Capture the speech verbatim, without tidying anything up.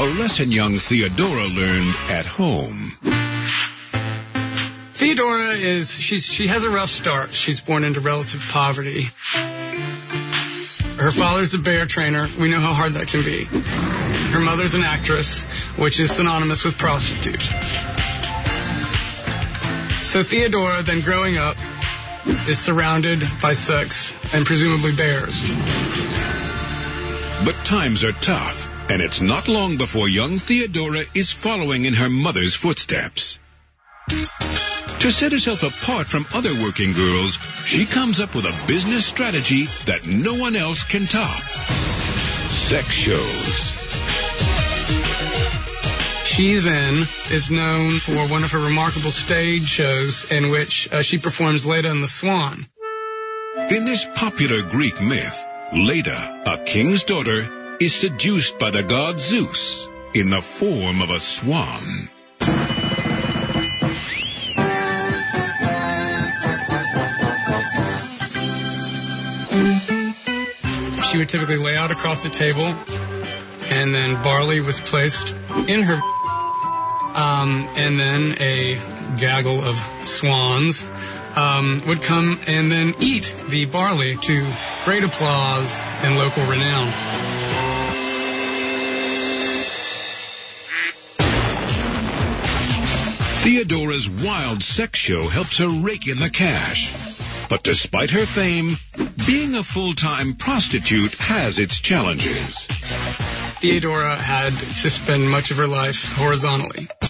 a lesson young Theodora learned at home. Theodora is, she's, she has a rough start. She's born into relative poverty. Her father's a bear trainer. We know how hard that can be. Her mother's an actress, which is synonymous with prostitute. So Theodora, then growing up, is surrounded by sex and presumably bears. But times are tough, and it's not long before young Theodora is following in her mother's footsteps. To set herself apart from other working girls, she comes up with a business strategy that no one else can top. Sex shows. She then is known for one of her remarkable stage shows in which uh, she performs Leda and the Swan. In this popular Greek myth, Leda, a king's daughter, is seduced by the god Zeus in the form of a swan. She would typically lay out across the table, and then barley was placed in her, um, and then a gaggle of swans um, would come and then eat the barley to great applause and local renown. Theodora's wild sex show helps her rake in the cash. But despite her fame, being a full-time prostitute has its challenges. Theodora had to spend much of her life horizontally.